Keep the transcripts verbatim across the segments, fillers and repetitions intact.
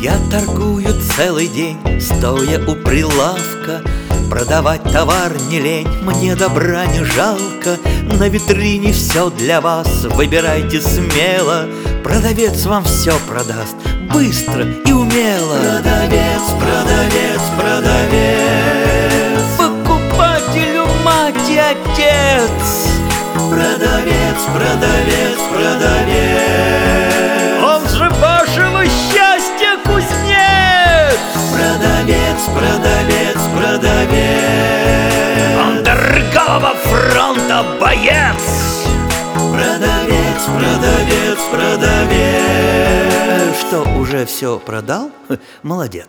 Я торгую целый день, стоя у прилавка. Продавать товар не лень, мне добра не жалко. На витрине все для вас, выбирайте смело. Продавец вам все продаст, быстро и умело. Продавец, продавец, продавец, покупателю мать и отец. Продавец, продавец, продавец, он же вашего счастья кузнец. Продавец, продавец, продавец, он торгового фронта боец. Продавец, продавец, продавец. Что, уже все продал? Молодец.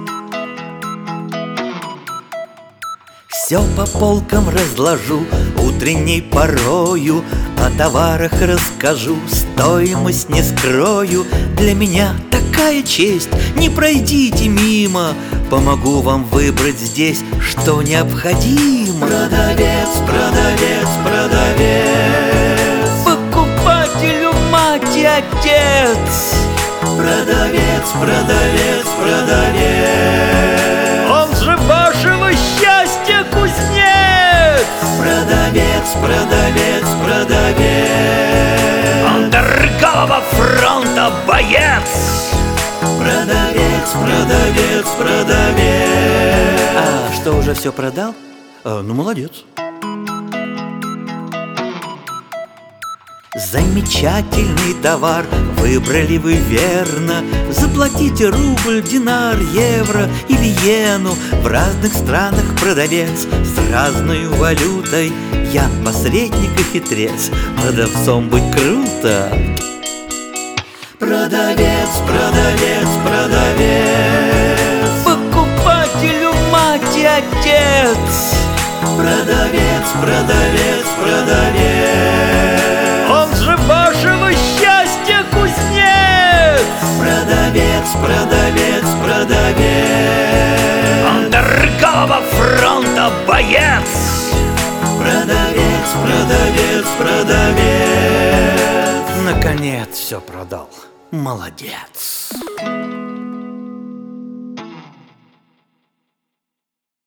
Все по полкам разложу утренней порою, о товарах расскажу, стоимость не скрою. Для меня такая честь, не пройдите мимо, помогу вам выбрать здесь, что необходимо. Продавец, продавец, продавец, покупателю мать и отец. Продавец, продавец, продавец, он же вашего счастья кузнец. Продавец, продавец, продавец, он торгового фронта боец. Продавец, продавец, продавец. А что, уже все продал? А, ну, молодец. Замечательный товар выбрали вы верно. Заплатите рубль, динар, евро или иену. В разных странах продавец с разной валютой. Я посредник и хитрец, продавцом быть круто. Продавец, продавец, продавец, покупателю мать и отец. Продавец, продавец, продавец, он же вашего счастья кузнец. Продавец, продавец, продавец, он торгового фронта боец. Продавец, продавец, продавец. Наконец все продал. Молодец.